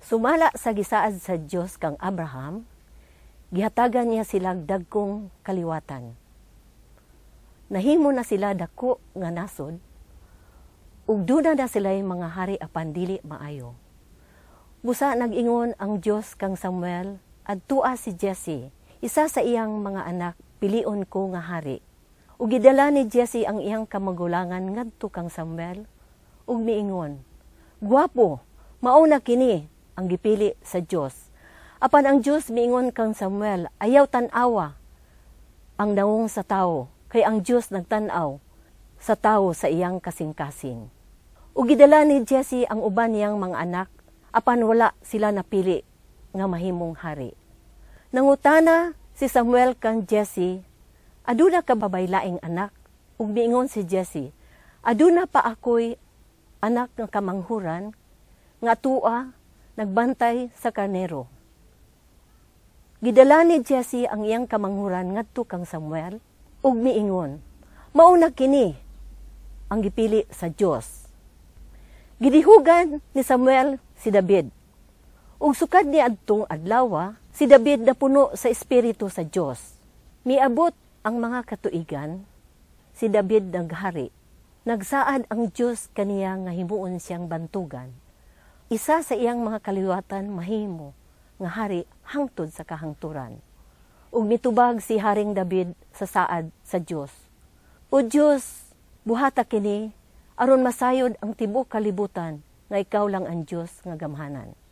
Sumala sa gisaad sa Dios kang Abraham, gihatagan niya sila dagkong kaliwatan. Nahimo na sila dako nga nasod, ug duna na sila'y mga hari apan dili maayo. Busa nag-ingon ang Dios kang Samuel, adtua si Jesse, isa sa iyang mga anak, pilion ko nga hari. Ug gidala ni Jesse ang iyang kamagulangan ngadto kang Samuel, ug miingon, "Gwapo, mao na kini ang gipili sa Dios." Apan ang Dios miingon kang Samuel, ayaw tan-awa ang nawong sa tao, kay ang Dios nagtan-aw sa tao sa iyang kasing-kasing. Ug gidala ni Jesse ang uban niyang mga anak, apan wala sila napili nga mahimong hari. Nangutana si Samuel kang Jesse, aduna ka babaylaing anak? Ug miingon si Jesse, aduna pa ako'y anak nga kamanghuran, nga tua, nagbantay sa karnero. Gidala ni Jesse ang iyang kamanghuran ngadto kang Samuel, ug miingon, mauna kini ang gipili sa Dios. Gidihugan ni Samuel si David. Ug sukad ni adtong adlaw, si David napuno sa espiritu sa Dios. Miabot ang mga katuigan, si David naghari. Nagsaad ang Dios kaniya nga himuon siyang bantugan. Isa sa iyang mga kaliwatan mahimo nga hari hangtod sa kahangturan. Ug mitubag si Haring David sa saad sa Dios. O Dios, buhata kini aron masayod ang tibuok kalibutan nga ikaw lang ang Dios nga gamhanan.